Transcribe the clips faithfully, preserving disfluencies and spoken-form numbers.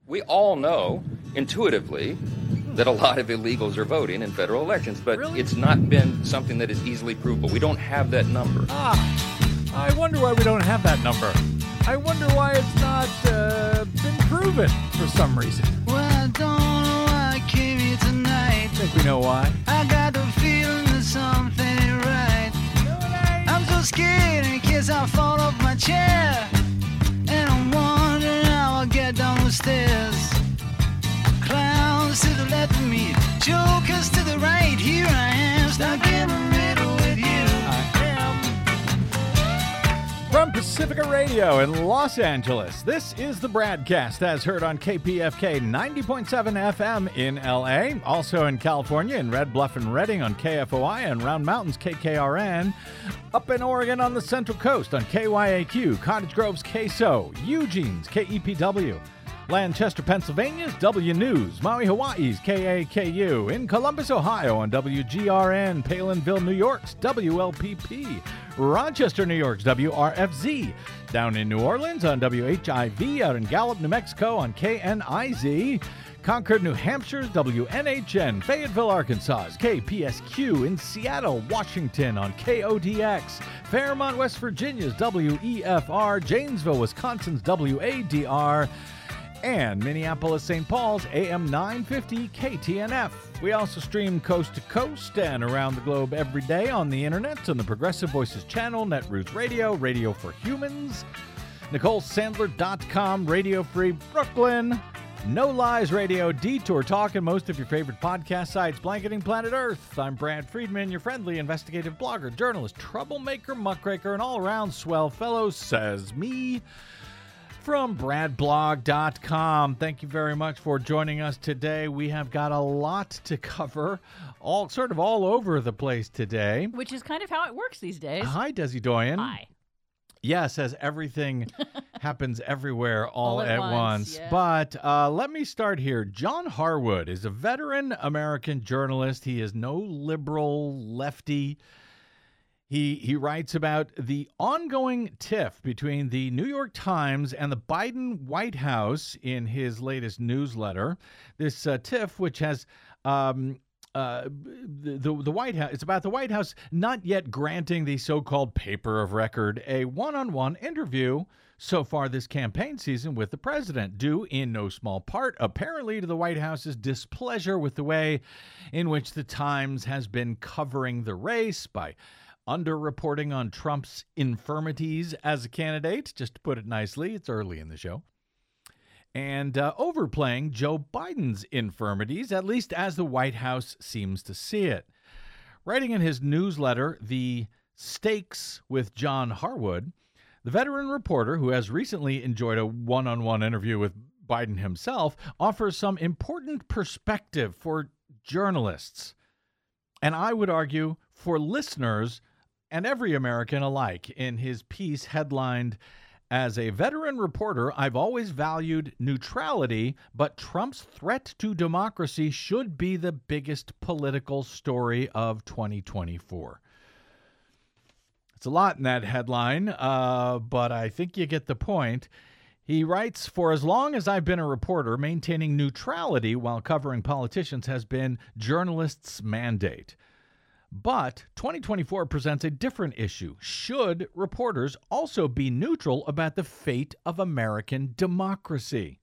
We all know intuitively that a lot of illegals are voting in federal elections, but Really? it's not been something that is easily provable. We don't have that number. Ah, I wonder why we don't have that number. I wonder why it's not uh, been proven for some reason. Well, I don't know why I came here tonight. I think we know why. I got the feeling that something ain't right. No, it ain't. I'm so scared in case I fall off my chair. And I'm wondering how I'll get down the stairs. Clowns to the left of me, jokers to the right. Here I am, stuck in the middle with you. From Pacifica Radio in Los Angeles, this is the Bradcast, as heard on K P F K ninety point seven F M in L A, also in California in Red Bluff and Redding on K F O I and Round Mountains K K R N, up in Oregon on the Central Coast on K Y A Q, Cottage Grove's K S O, Eugene's K E P W, Lancaster, Pennsylvania's W News, Maui, Hawaii's K A K U, in Columbus, Ohio on W G R N, Palinville, New York's W L P P, Rochester, New York's W R F Z, down in New Orleans on W H I V, out in Gallup, New Mexico on K N I Z, Concord, New Hampshire's W N H N, Fayetteville, Arkansas's K P S Q, in Seattle, Washington on K O D X, Fairmont, West Virginia's W E F R, Janesville, Wisconsin's W A D R, and Minneapolis, Saint Paul's A M nine fifty K T N F. We also stream coast to coast and around the globe every day on the internet on the Progressive Voices channel, Netroots Radio, Radio for Humans, Nicole Sandler dot com, Radio Free Brooklyn, No Lies Radio, Detour Talk, and most of your favorite podcast sites, blanketing planet Earth. I'm Brad Friedman, your friendly investigative blogger, journalist, troublemaker, muckraker, and all-around swell fellow, says me. From brad blog dot com. Thank you very much for joining us today. We have got a lot to cover, all sort of all over the place today. Which is kind of how it works these days. Hi, Desi Doyen. Hi. Yes, as everything happens everywhere all, All at at once, once. yeah. But uh, let me start here. John Harwood is a veteran American journalist. He is no liberal lefty. He he writes about the ongoing tiff between the New York Times and the Biden White House in his latest newsletter. This uh, tiff, which has um, uh, the, the the White House, it's about the White House not yet granting the so-called paper of record a one-on-one interview so far this campaign season with the president, due in no small part, apparently, to the White House's displeasure with the way in which the Times has been covering the race by underreporting on Trump's infirmities as a candidate, just to put it nicely. It's early in the show. And uh, overplaying Joe Biden's infirmities, at least as the White House seems to see it. Writing in his newsletter, The Stakes with John Harwood, the veteran reporter who has recently enjoyed a one-on-one interview with Biden himself offers some important perspective for journalists, and I would argue for listeners and every American alike. In his piece headlined, "As a veteran reporter, I've always valued neutrality, but Trump's threat to democracy should be the biggest political story of twenty twenty-four. It's a lot in that headline, uh, but I think you get the point. He writes, "For as long as I've been a reporter, maintaining neutrality while covering politicians has been journalists' mandate. But twenty twenty-four presents a different issue. Should reporters also be neutral about the fate of American democracy?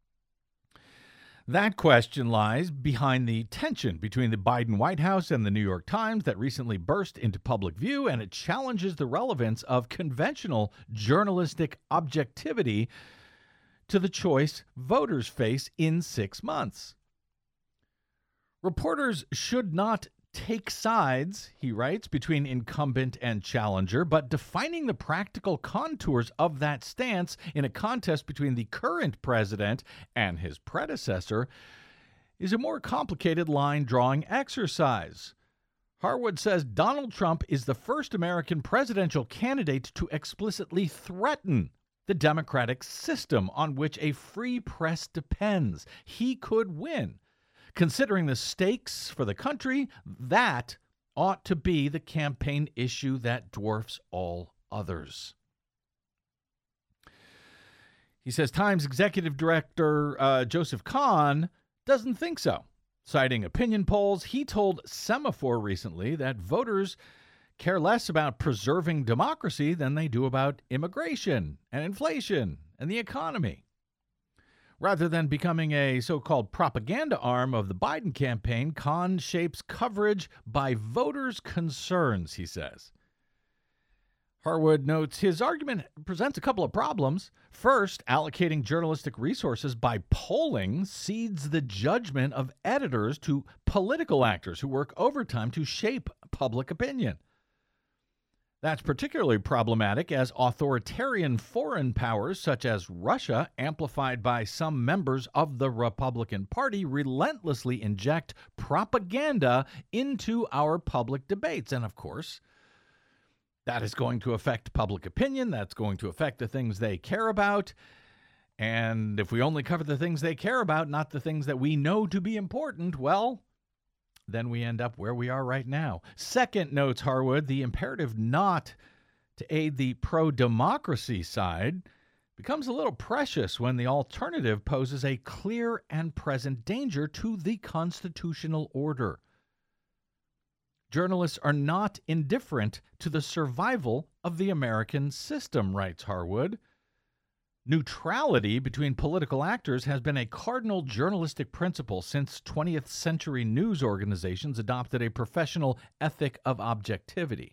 That question lies behind the tension between the Biden White House and the New York Times that recently burst into public view, and it challenges the relevance of conventional journalistic objectivity to the choice voters face in six months. Reporters should not take sides," he writes, "between incumbent and challenger, but defining the practical contours of that stance in a contest between the current president and his predecessor is a more complicated line-drawing exercise." Harwood says Donald Trump is the first American presidential candidate to explicitly threaten the democratic system on which a free press depends. He could win. Considering the stakes for the country, that ought to be the campaign issue that dwarfs all others. He says Times executive director uh, Joseph Kahn doesn't think so. Citing opinion polls, he told Semaphore recently that voters care less about preserving democracy than they do about immigration and inflation and the economy. Rather than becoming a so-called propaganda arm of the Biden campaign, Kahn shapes coverage by voters' concerns, he says. Harwood notes his argument presents a couple of problems. First, allocating journalistic resources by polling cedes the judgment of editors to political actors who work overtime to shape public opinion. That's particularly problematic as authoritarian foreign powers such as Russia, amplified by some members of the Republican Party, relentlessly inject propaganda into our public debates. And of course, that is going to affect public opinion. That's going to affect the things they care about. And if we only cover the things they care about, not the things that we know to be important, well, then we end up where we are right now. Second, notes Harwood, the imperative not to aid the pro-democracy side becomes a little precious when the alternative poses a clear and present danger to the constitutional order. Journalists are not indifferent to the survival of the American system, writes Harwood. Neutrality between political actors has been a cardinal journalistic principle since twentieth century news organizations adopted a professional ethic of objectivity.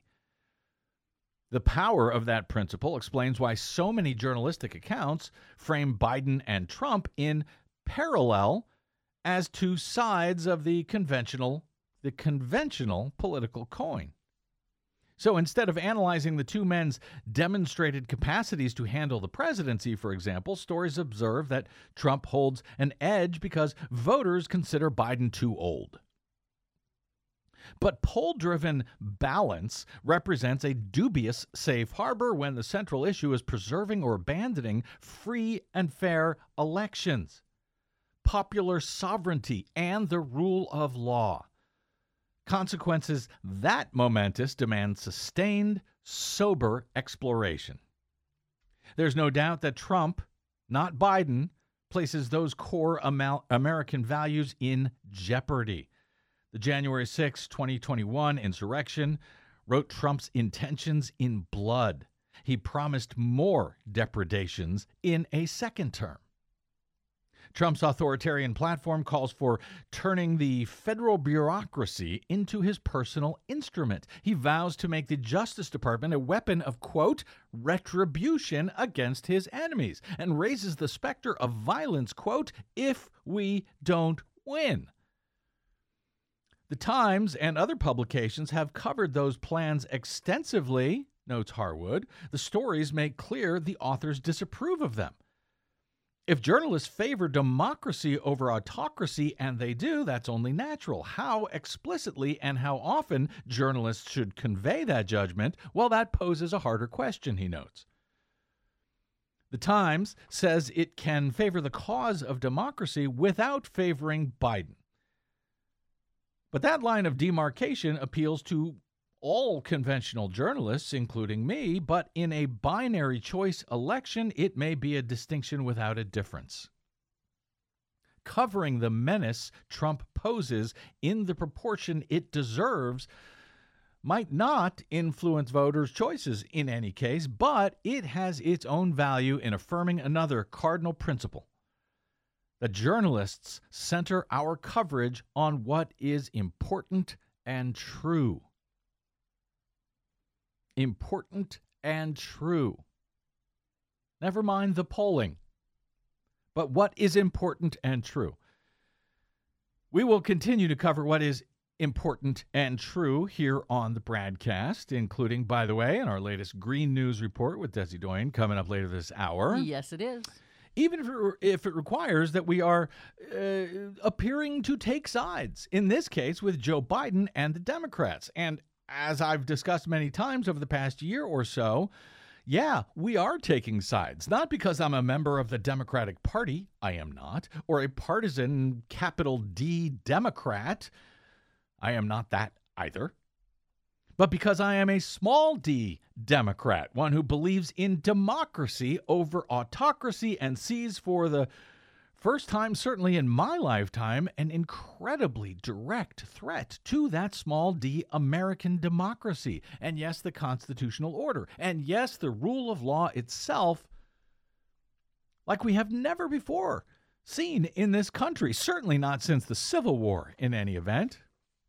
The power of that principle explains why so many journalistic accounts frame Biden and Trump in parallel as two sides of the conventional the conventional political coin. So instead of analyzing the two men's demonstrated capacities to handle the presidency, for example, stories observe that Trump holds an edge because voters consider Biden too old. But poll-driven balance represents a dubious safe harbor when the central issue is preserving or abandoning free and fair elections, popular sovereignty, and the rule of law. Consequences that momentous demand sustained, sober exploration. There's no doubt that Trump, not Biden, places those core Amal- American values in jeopardy. The January sixth, twenty twenty-one insurrection wrote Trump's intentions in blood. He promised more depredations in a second term. Trump's authoritarian platform calls for turning the federal bureaucracy into his personal instrument. He vows to make the Justice Department a weapon of, quote, retribution against his enemies, and raises the specter of violence, quote, if we don't win. The Times and other publications have covered those plans extensively, notes Harwood. The stories make clear the authors disapprove of them. If journalists favor democracy over autocracy, and they do, that's only natural. How explicitly and how often journalists should convey that judgment, well, that poses a harder question, he notes. The Times says it can favor the cause of democracy without favoring Biden. But that line of demarcation appeals to all conventional journalists, including me, but in a binary choice election, it may be a distinction without a difference. Covering the menace Trump poses in the proportion it deserves might not influence voters' choices in any case, but it has its own value in affirming another cardinal principle: that journalists center our coverage on what is important and true. Important and true. Never mind the polling, but what is important and true. We will continue to cover what is important and true here on the Bradcast, including, by the way, in our latest Green News Report with Desi Doyen coming up later this hour. Yes, it is. Even if it, if it requires that we are uh, appearing to take sides, in this case with Joe Biden and the Democrats. And as I've discussed many times over the past year or so, yeah, we are taking sides. Not because I'm a member of the Democratic Party, I am not, or a partisan capital D Democrat, I am not that either. but because I am a small d Democrat, one who believes in democracy over autocracy and sees for the first time, certainly in my lifetime, an incredibly direct threat to that small d American democracy. And yes, the constitutional order. And yes, the rule of law itself, like we have never before seen in this country, certainly not since the Civil War in any event.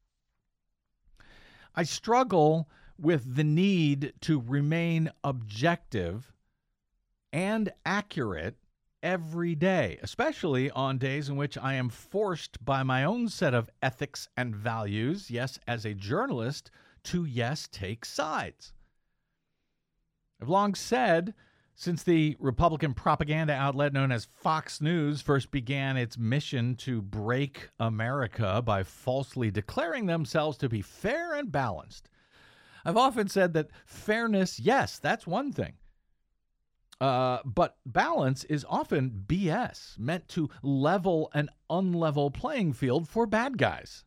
I struggle with the need to remain objective and accurate every day, especially on days in which I am forced by my own set of ethics and values, yes, as a journalist, to, yes, take sides. I've long said, since the Republican propaganda outlet known as Fox News first began its mission to break America by falsely declaring themselves to be fair and balanced, I've often said that fairness, yes, that's one thing. Uh, but balance is often B S, meant to level an unlevel playing field for bad guys.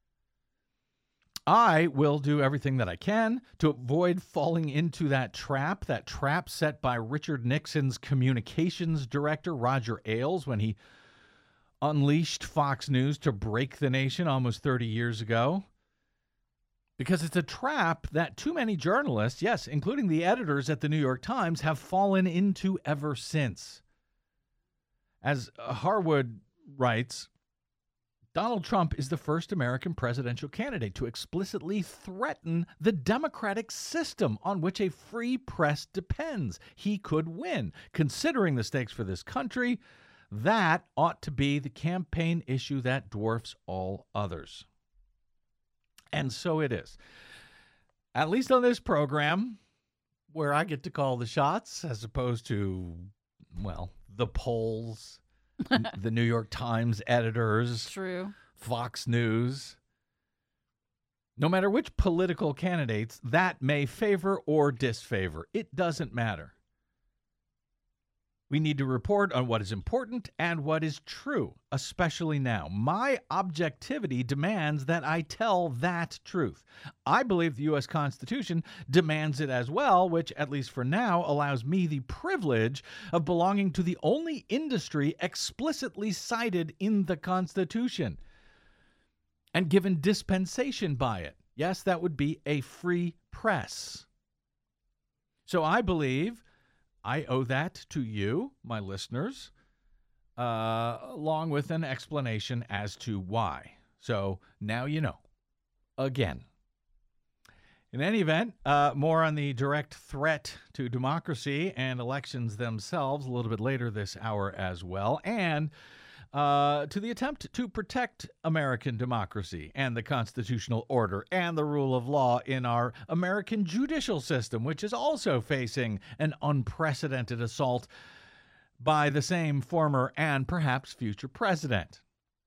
I will do everything that I can to avoid falling into that trap, that trap set by Richard Nixon's communications director, Roger Ailes, when he unleashed Fox News to break the nation almost thirty years ago. Because it's a trap that too many journalists, yes, including the editors at the New York Times, have fallen into ever since. As Harwood writes, Donald Trump is the first American presidential candidate to explicitly threaten the democratic system on which a free press depends. He could win. Considering the stakes for this country, that ought to be the campaign issue that dwarfs all others. And so it is. At least on this program, where I get to call the shots as opposed to, well, the polls, the New York Times editors, True. Fox News. No matter which political candidates that may favor or disfavor, it doesn't matter. We need to report on what is important and what is true, especially now. My objectivity demands that I tell that truth. I believe the U S Constitution demands it as well, which, at least for now, allows me the privilege of belonging to the only industry explicitly cited in the Constitution and given dispensation by it. Yes, that would be a free press. So I believe I owe that to you, my listeners, uh, along with an explanation as to why. So now you know. Again. In any event, uh, more on the direct threat to democracy and elections themselves a little bit later this hour as well, and uh, to the attempt to protect American democracy and the constitutional order and the rule of law in our American judicial system, which is also facing an unprecedented assault by the same former and perhaps future president.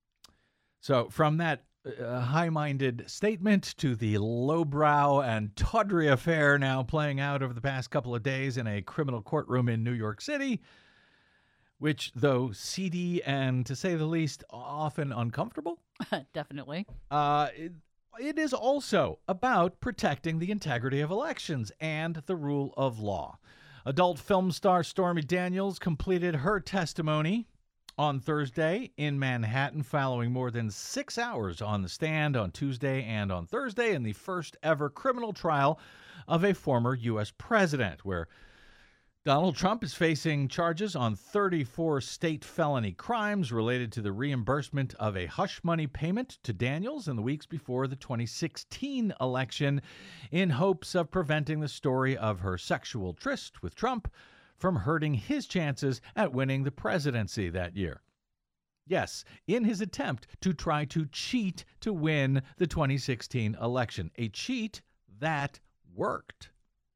So from that uh, high-minded statement to the lowbrow and tawdry affair now playing out over the past couple of days in a criminal courtroom in New York City, which, though seedy and, to say the least, often uncomfortable, Definitely. uh, it, it is also about protecting the integrity of elections and the rule of law. Adult film star Stormy Daniels completed her testimony on Thursday in Manhattan, following more than six hours on the stand on Tuesday and on Thursday in the first ever criminal trial of a former U S president, where Donald Trump is facing charges on thirty-four state felony crimes related to the reimbursement of a hush money payment to Daniels in the weeks before the twenty sixteen election in hopes of preventing the story of her sexual tryst with Trump from hurting his chances at winning the presidency that year. Yes, in his attempt to try to cheat to win the twenty sixteen election, a cheat that worked.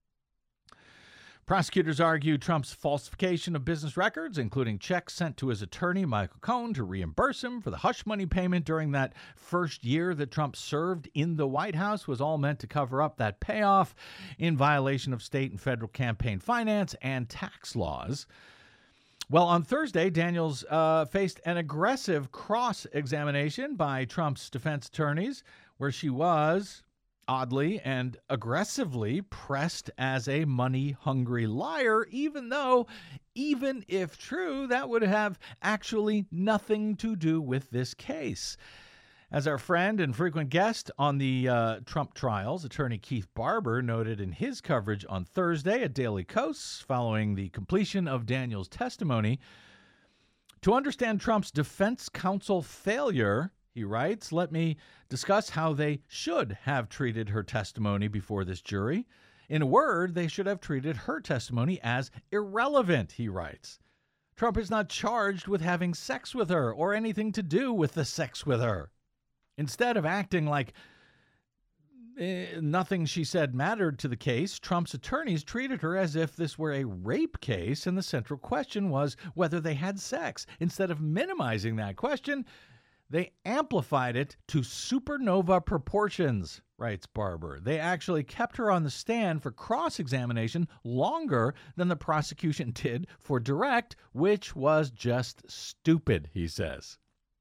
Prosecutors argue Trump's falsification of business records, including checks sent to his attorney, Michael Cohen, to reimburse him for the hush money payment during that first year that Trump served in the White House, was all meant to cover up that payoff in violation of state and federal campaign finance and tax laws. Well, on Thursday, Daniels uh, faced an aggressive cross-examination by Trump's defense attorneys, where she was oddly and aggressively pressed as a money-hungry liar, even though, even if true, that would have actually nothing to do with this case. As our friend and frequent guest on the uh, Trump trials, attorney Keith Barber, noted in his coverage on Thursday at Daily Kos following the completion of Daniels' testimony, to understand Trump's defense counsel failure, he writes, let me discuss how they should have treated her testimony before this jury. In a word, they should have treated her testimony as irrelevant, he writes. Trump is not charged with having sex with her or anything to do with the sex with her. Instead of acting like eh, nothing she said mattered to the case, Trump's attorneys treated her as if this were a rape case and the central question was whether they had sex. Instead of minimizing that question, they amplified it to supernova proportions, writes Barber. They actually kept her on the stand for cross-examination longer than the prosecution did for direct, which was just stupid, he says.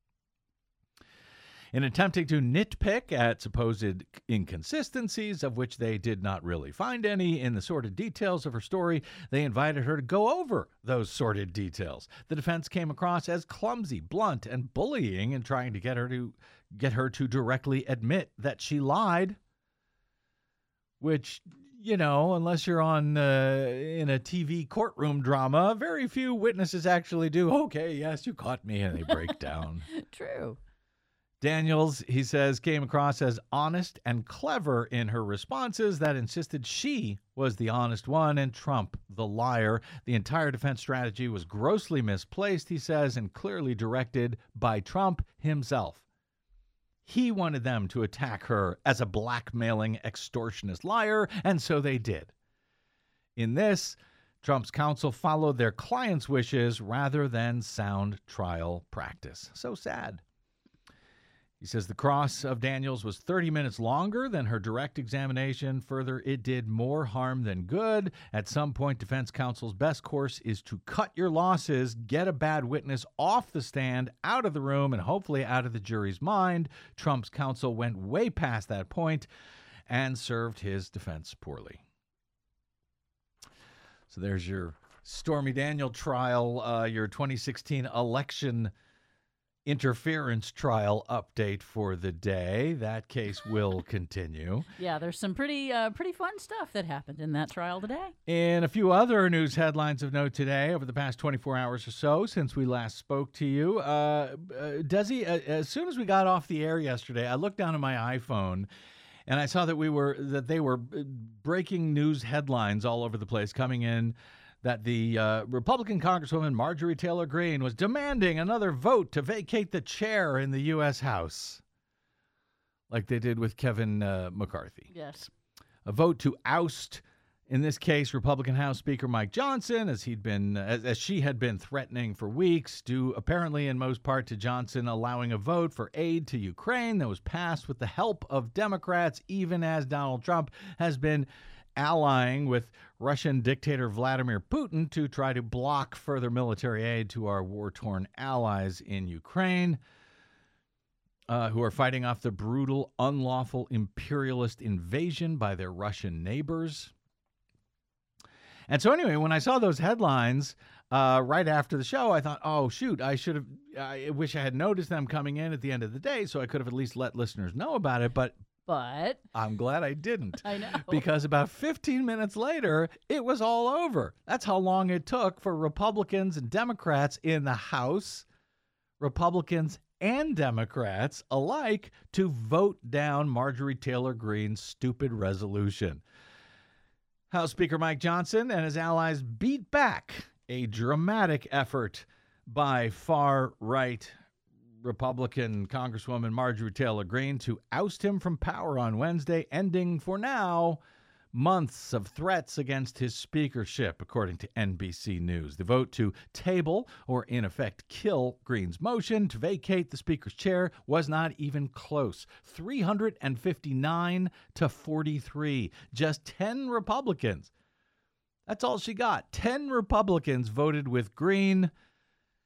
In attempting to nitpick at supposed inconsistencies, of which they did not really find any, in the sordid details of her story, they invited her to go over those sordid details. The defense came across as clumsy, blunt, and bullying in trying to get her to get her to directly admit that she lied, which, you know, unless you're on uh, in a T V courtroom drama, very few witnesses actually do. Okay, yes, you caught me, and they break down. True. Daniels, he says, came across as honest and clever in her responses that insisted she was the honest one and Trump the liar. The entire defense strategy was grossly misplaced, he says, and clearly directed by Trump himself. He wanted them to attack her as a blackmailing, extortionist liar, and so they did. In this, Trump's counsel followed their client's wishes rather than sound trial practice. So sad. He says the cross of Daniels was thirty minutes longer than her direct examination. Further, it did more harm than good. At some point, defense counsel's best course is to cut your losses, get a bad witness off the stand, out of the room, and hopefully out of the jury's mind. Trump's counsel went way past that point and served his defense poorly. So there's your Stormy Daniels trial, uh, your twenty sixteen election interference trial update for the day. That case will continue. Yeah, there's some pretty uh, pretty fun stuff that happened in that trial today. And a few other news headlines of note today over the past twenty-four hours or so since we last spoke to you. Uh, uh, Desi, uh, as soon as we got off the air yesterday, I looked down at my iPhone and I saw that we were that they were breaking news headlines all over the place coming in that the uh, Republican Congresswoman Marjorie Taylor Greene was demanding another vote to vacate the chair in the U S House, like they did with Kevin uh, McCarthy. Yes. A vote to oust, in this case, Republican House Speaker Mike Johnson, as he'd been, as, as she had been threatening for weeks, due apparently in most part to Johnson allowing a vote for aid to Ukraine that was passed with the help of Democrats, even as Donald Trump has been allying with Russian dictator Vladimir Putin to try to block further military aid to our war-torn allies in Ukraine, uh, who are fighting off the brutal, unlawful, imperialist invasion by their Russian neighbors. And so anyway, when I saw those headlines uh, right after the show, I thought, oh, shoot, I should have, I wish I had noticed them coming in at the end of the day so I could have at least let listeners know about it. But But I'm glad I didn't. I know. Because about fifteen minutes later, it was all over. That's how long it took for Republicans and Democrats in the House, Republicans and Democrats alike, to vote down Marjorie Taylor Greene's stupid resolution. House Speaker Mike Johnson and his allies beat back a dramatic effort by far-right Republican Congresswoman Marjorie Taylor Greene to oust him from power on Wednesday, ending for now months of threats against his speakership, according to N B C News. The vote to table, or in effect kill, Greene's motion to vacate the speaker's chair was not even close. three hundred fifty-nine to forty-three. Just ten Republicans. That's all she got. ten Republicans voted with Greene.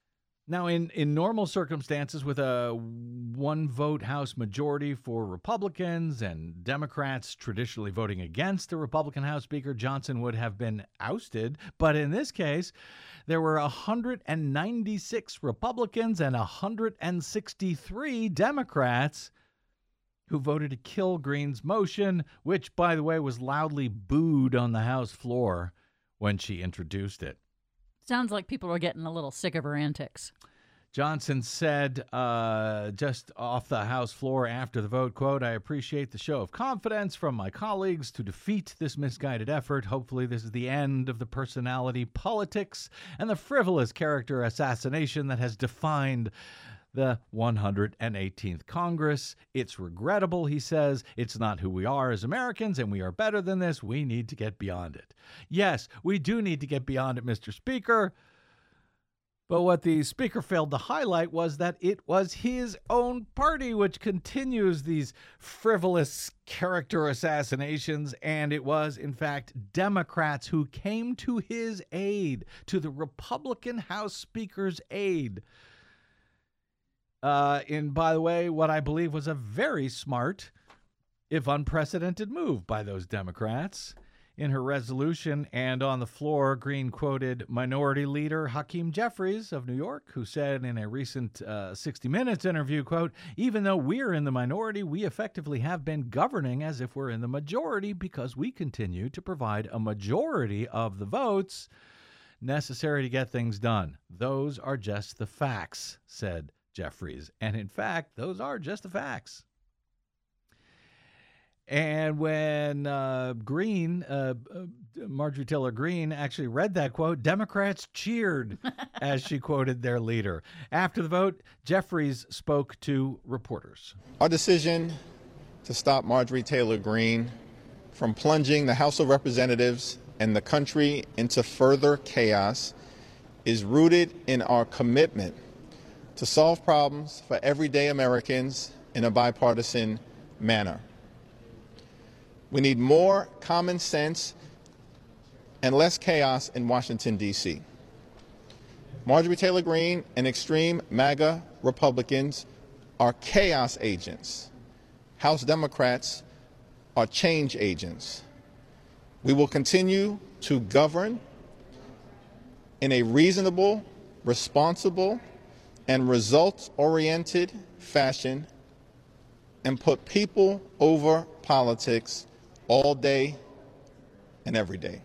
Now, in, in normal circumstances, with a one-vote House majority for Republicans and Democrats traditionally voting against the Republican House Speaker, Johnson would have been ousted. But in this case, there were one hundred ninety-six Republicans and one hundred sixty-three Democrats who voted to kill Greene's motion, which, by the way, was loudly booed on the House floor when she introduced it. Sounds like people are getting a little sick of her antics. Johnson said uh, just off the House floor after the vote, quote, "I appreciate the show of confidence from my colleagues to defeat this misguided effort. Hopefully this is the end of the personality politics and the frivolous character assassination that has defined the one hundred eighteenth Congress. It's regrettable," he says. "It's not who we are as Americans, and we are better than this. We need to get beyond it." Yes, we do need to get beyond it, Mister Speaker. But what the Speaker failed to highlight was that it was his own party which continues these frivolous character assassinations, and it was, in fact, Democrats who came to his aid, to the Republican House Speaker's aid. Uh, in, by the way, what I believe was a very smart, if unprecedented, move by those Democrats. In her resolution and on the floor, Greene quoted Minority Leader Hakeem Jeffries of New York, who said in a recent uh, sixty minutes interview, quote, "Even though we're in the minority, we effectively have been governing as if we're in the majority because we continue to provide a majority of the votes necessary to get things done. Those are just the facts," said Jeffries. And in fact, those are just the facts. And when uh, Greene, uh, uh, Marjorie Taylor Greene, actually read that quote, Democrats cheered as she quoted their leader. After the vote, Jeffries spoke to reporters. Our decision to stop Marjorie Taylor Greene from plunging the House of Representatives and the country into further chaos is rooted in our commitment to solve problems for everyday Americans in a bipartisan manner. We need more common sense and less chaos in Washington, D C Marjorie Taylor Greene and extreme MAGA Republicans are chaos agents. House Democrats are change agents. We will continue to govern in a reasonable, responsible, and results-oriented fashion and put people over politics all day and every day.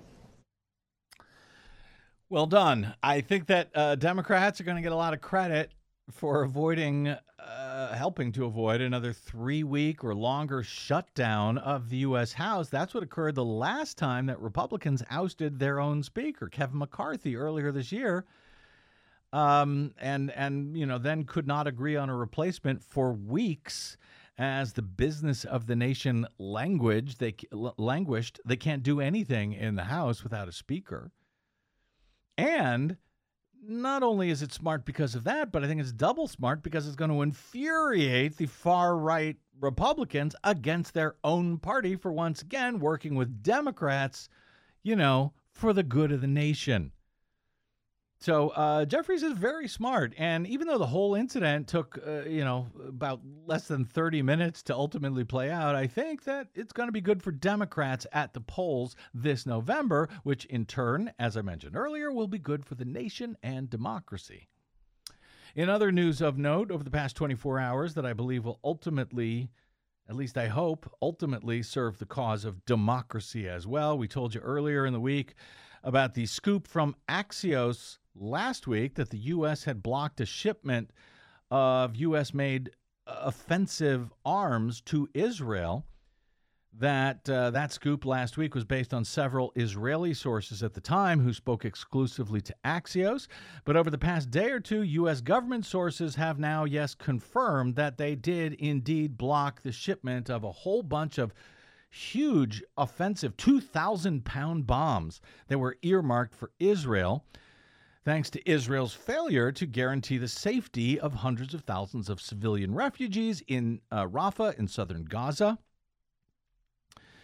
Well done. I think that uh, Democrats are going to get a lot of credit for avoiding, uh, helping to avoid another three-week or longer shutdown of the U S House. That's what occurred the last time that Republicans ousted their own speaker, Kevin McCarthy, earlier this year. Um, and, and, you know, then could not agree on a replacement for weeks as the business of the nation languaged. They languished. They can't do anything in the House without a speaker. And not only is it smart because of that, but I think it's double smart because it's going to infuriate the far-right Republicans against their own party for once again working with Democrats, you know, for the good of the nation. So uh, Jeffries is very smart, and even though the whole incident took, uh, you know, about less than thirty minutes to ultimately play out, I think that it's going to be good for Democrats at the polls this November, which in turn, as I mentioned earlier, will be good for the nation and democracy. In other news of note, over the past twenty-four hours that I believe will ultimately, at least I hope, ultimately serve the cause of democracy as well. We told you earlier in the week about the scoop from Axios last week that the U S had blocked a shipment of U S-made offensive arms to Israel. That uh, that scoop last week was based on several Israeli sources at the time who spoke exclusively to Axios. But over the past day or two, U S government sources have now, yes, confirmed that they did indeed block the shipment of a whole bunch of huge offensive two thousand pound bombs that were earmarked for Israel, thanks to Israel's failure to guarantee the safety of hundreds of thousands of civilian refugees in uh, Rafah in southern Gaza.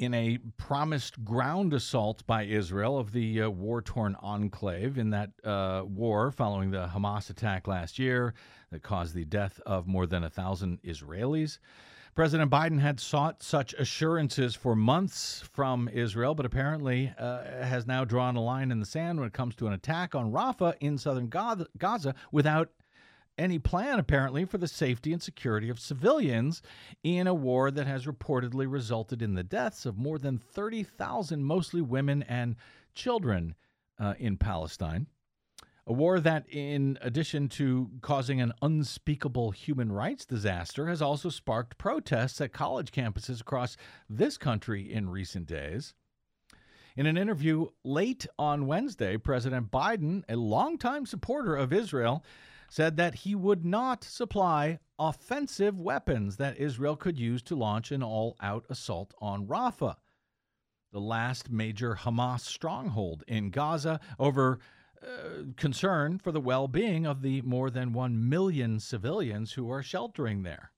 in a promised ground assault by Israel of the uh, war-torn enclave in that uh, war following the Hamas attack last year that caused the death of more than a thousand Israelis. President Biden had sought such assurances for months from Israel, but apparently uh, has now drawn a line in the sand when it comes to an attack on Rafah in southern Gaza without any plan, apparently, for the safety and security of civilians in a war that has reportedly resulted in the deaths of more than thirty thousand, mostly women and children, uh, in Palestine. A war that, in addition to causing an unspeakable human rights disaster, has also sparked protests at college campuses across this country in recent days. In an interview late on Wednesday, President Biden, a longtime supporter of Israel, said that he would not supply offensive weapons that Israel could use to launch an all-out assault on Rafah, the last major Hamas stronghold in Gaza, over uh, concern for the well-being of the more than one million civilians who are sheltering there.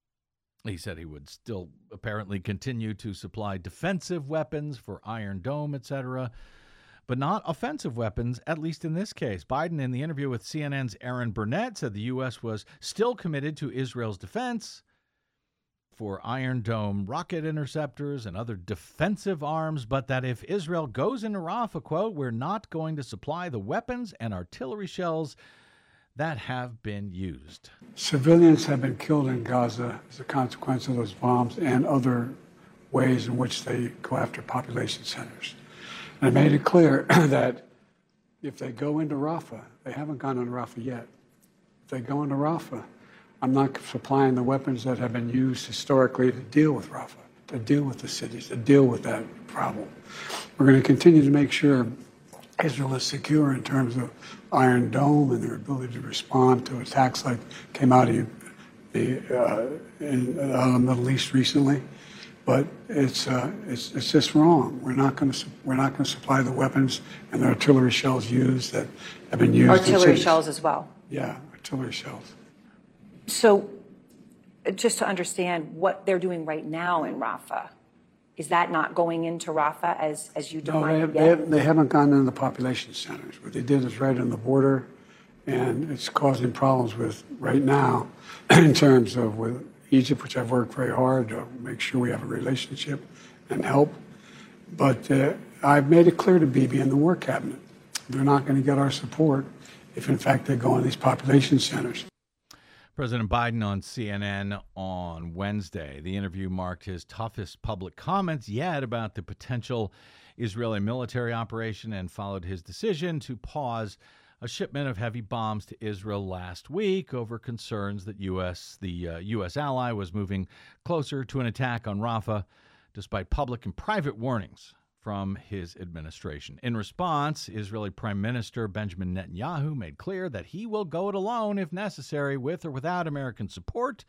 He said he would still apparently continue to supply defensive weapons for Iron Dome, et cetera, but not offensive weapons, at least in this case. Biden, in the interview with C N N's Aaron Burnett, said the U S was still committed to Israel's defense for Iron Dome rocket interceptors and other defensive arms, but that if Israel goes into Rafah, quote, we're not going to supply the weapons and artillery shells that have been used. Civilians have been killed in Gaza as a consequence of those bombs and other ways in which they go after population centers. I made it clear that if they go into Rafah, they haven't gone into Rafah yet. If they go into Rafah, I'm not supplying the weapons that have been used historically to deal with Rafah, to deal with the cities, to deal with that problem. We're going to continue to make sure Israel is secure in terms of Iron Dome and their ability to respond to attacks like came out of the, uh, in uh, the Middle East recently. But it's, uh, it's it's just wrong. We're not going to we're not going to supply the weapons and the artillery shells used that have been used. Artillery shells as well. Yeah, artillery shells. So, just to understand what they're doing right now in Rafah, is that not going into Rafah as as you No, define they, it they, yet? have, they haven't gone into the population centers. What they did is right on the border, and it's causing problems with right now in terms of with Egypt, which I've worked very hard to make sure we have a relationship and help. But uh, I've made it clear to Bibi and the War Cabinet, they're not going to get our support if, in fact, they go in these population centers. President Biden on C N N on Wednesday. The interview marked his toughest public comments yet about the potential Israeli military operation and followed his decision to pause a shipment of heavy bombs to Israel last week over concerns that U S the uh, U S ally was moving closer to an attack on Rafah, despite public and private warnings from his administration. In response, Israeli Prime Minister Benjamin Netanyahu made clear that he will go it alone if necessary, with or without American support,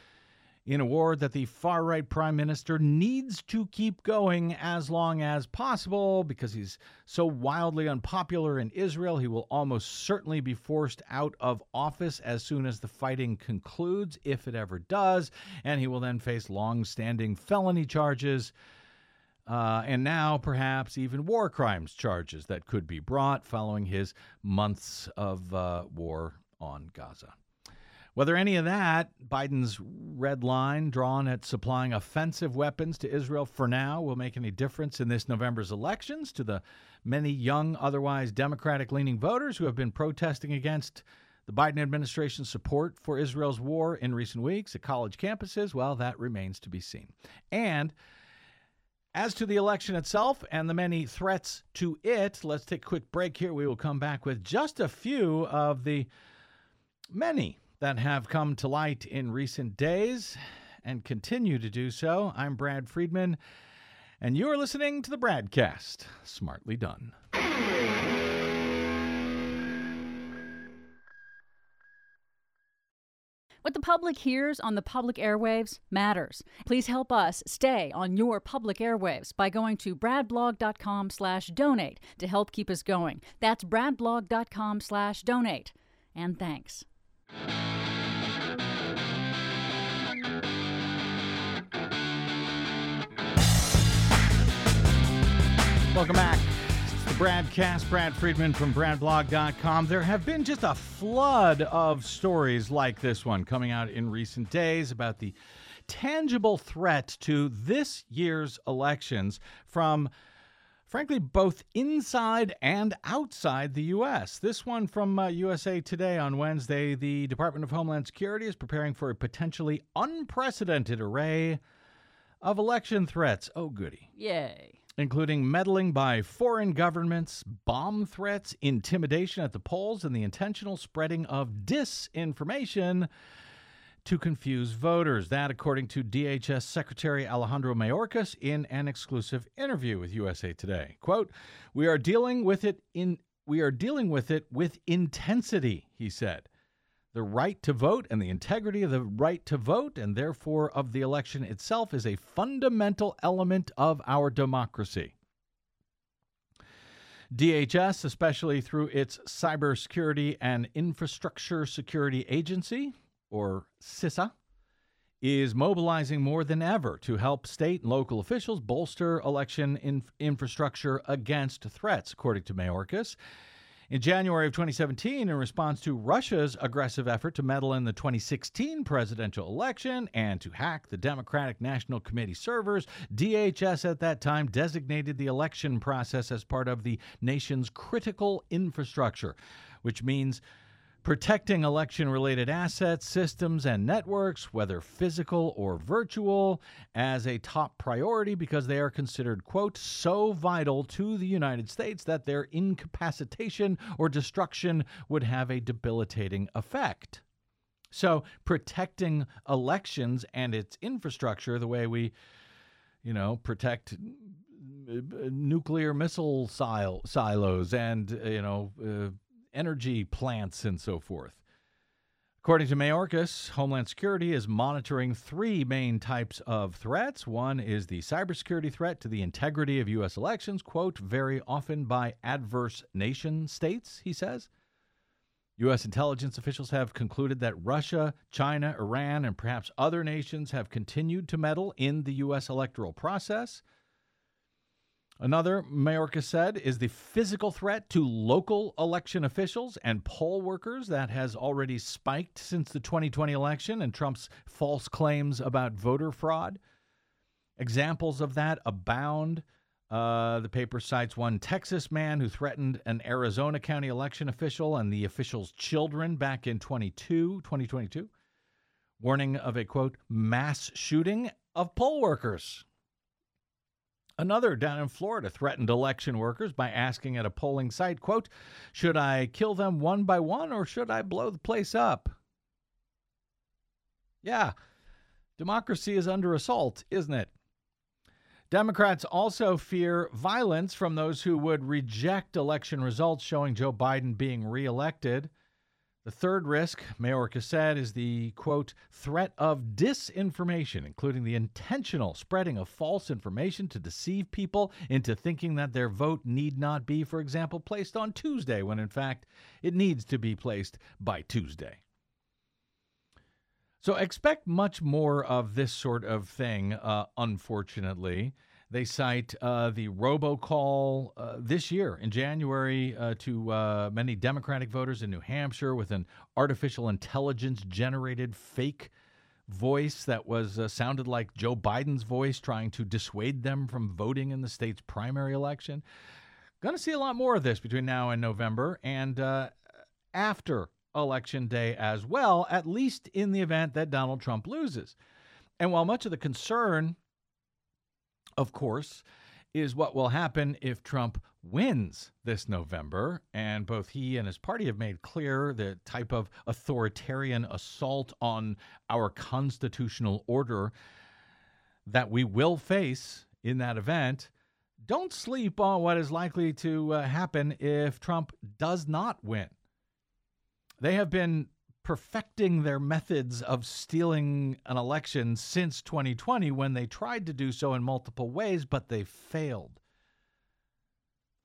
in a war that the far-right prime minister needs to keep going as long as possible because he's so wildly unpopular in Israel. He will almost certainly be forced out of office as soon as the fighting concludes, if it ever does, and he will then face long-standing felony charges uh, and now perhaps even war crimes charges that could be brought following his months of uh, war on Gaza. Whether any of that, Biden's red line drawn at supplying offensive weapons to Israel for now, will make any difference in this November's elections to the many young, otherwise Democratic-leaning voters who have been protesting against the Biden administration's support for Israel's war in recent weeks at college campuses, well, that remains to be seen. And as to the election itself and the many threats to it, let's take a quick break here. We will come back with just a few of the many that have come to light in recent days and continue to do so. I'm Brad Friedman, and you're listening to the Bradcast. Smartly done. What the public hears on the public airwaves matters. Please help us stay on your public airwaves by going to bradblog.com slash donate to help keep us going. That's bradblog.com slash donate. And thanks. Welcome back. It's the Bradcast. Brad Friedman from brad blog dot com. There have been just a flood of stories like this one coming out in recent days about the tangible threat to this year's elections from, frankly, both inside and outside the U S. This one from uh, U S A Today on Wednesday. The Department of Homeland Security is preparing for a potentially unprecedented array of election threats. Oh, goody. Yay. Including meddling by foreign governments, bomb threats, intimidation at the polls, and the intentional spreading of disinformation to confuse voters. That, according to D H S Secretary Alejandro Mayorkas in an exclusive interview with U S A Today. Quote, "We are dealing with it in we are dealing with it with intensity," he said. "The right to vote and the integrity of the right to vote, and therefore of the election itself, is a fundamental element of our democracy." D H S, especially through its Cybersecurity and Infrastructure Security Agency, or CISA, is mobilizing more than ever to help state and local officials bolster election inf- infrastructure against threats, according to Mayorkas. In January of twenty seventeen, in response to Russia's aggressive effort to meddle in the twenty sixteen presidential election and to hack the Democratic National Committee servers, D H S at that time designated the election process as part of the nation's critical infrastructure, which means protecting election-related assets, systems, and networks, whether physical or virtual, as a top priority because they are considered, quote, so vital to the United States that their incapacitation or destruction would have a debilitating effect. So protecting elections and its infrastructure the way we, you know, protect nuclear missile sil- silos and, you know, uh, energy plants and so forth. According to Mayorkas, Homeland Security is monitoring three main types of threats. One is the cybersecurity threat to the integrity of U S elections, quote, very often by adverse nation states, he says. U S intelligence officials have concluded that Russia, China, Iran, and perhaps other nations have continued to meddle in the U S electoral process. Another, Mayorkas said, is the physical threat to local election officials and poll workers that has already spiked since the twenty twenty election and Trump's false claims about voter fraud. Examples of that abound. Uh, the paper cites one Texas man who threatened an Arizona county election official and the official's children back in twenty twenty-two, warning of a, quote, mass shooting of poll workers. Another down in Florida threatened election workers by asking at a polling site, quote, should I kill them one by one or should I blow the place up? Yeah, democracy is under assault, isn't it? Democrats also fear violence from those who would reject election results showing Joe Biden being reelected. The third risk, Mayorkas said, is the, quote, threat of disinformation, including the intentional spreading of false information to deceive people into thinking that their vote need not be, for example, placed on Tuesday, when in fact it needs to be placed by Tuesday. So expect much more of this sort of thing, uh, unfortunately. They cite uh, the robocall uh, this year in January uh, to uh, many Democratic voters in New Hampshire with an artificial intelligence-generated fake voice that was uh, sounded like Joe Biden's voice, trying to dissuade them from voting in the state's primary election. Going to see a lot more of this between now and November and uh, after Election Day as well, at least in the event that Donald Trump loses. And while much of the concern, of course, is what will happen if Trump wins this November. And both he and his party have made clear the type of authoritarian assault on our constitutional order that we will face in that event. Don't sleep on what is likely to uh, happen if Trump does not win. They have been perfecting their methods of stealing an election since twenty twenty when they tried to do so in multiple ways, but they failed.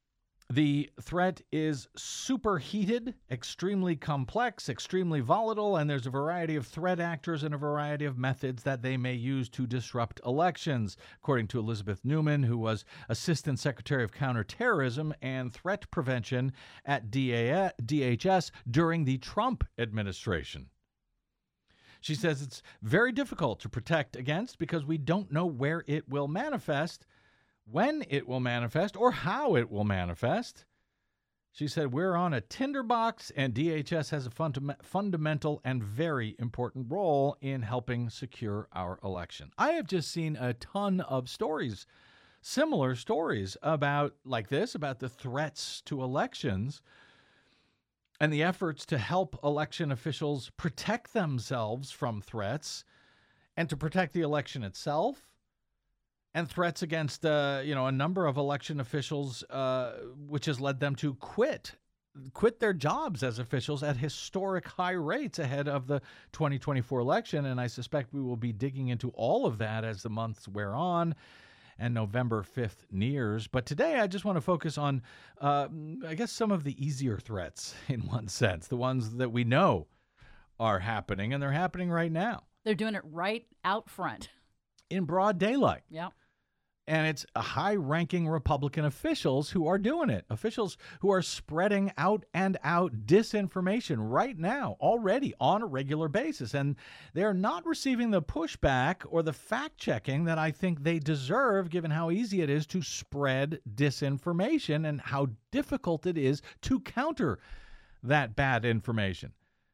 The threat is superheated, extremely complex, extremely volatile, and there's a variety of threat actors and a variety of methods that they may use to disrupt elections, according to Elizabeth Newman, who was Assistant Secretary of Counterterrorism and Threat Prevention at D H S during the Trump administration. She says it's very difficult to protect against because we don't know where it will manifest, when it will manifest, or how it will manifest. She said, we're on a tinderbox, and D H S has a funda- fundamental and very important role in helping secure our election. I have just seen a ton of stories, similar stories about like this, about the threats to elections and the efforts to help election officials protect themselves from threats and to protect the election itself. And threats against, uh, you know, a number of election officials, uh, which has led them to quit, quit their jobs as officials at historic high rates ahead of the twenty twenty-four election. And I suspect we will be digging into all of that as the months wear on and November fifth nears. But today I just want to focus on, uh, I guess, some of the easier threats in one sense, the ones that we know are happening, and they're happening right now. They're doing it right out front. In broad daylight. Yeah. And it's high-ranking Republican officials who are doing it, officials who are spreading out and out disinformation right now, already on a regular basis. And they're not receiving the pushback or the fact-checking that I think they deserve, given how easy it is to spread disinformation and how difficult it is to counter that bad information.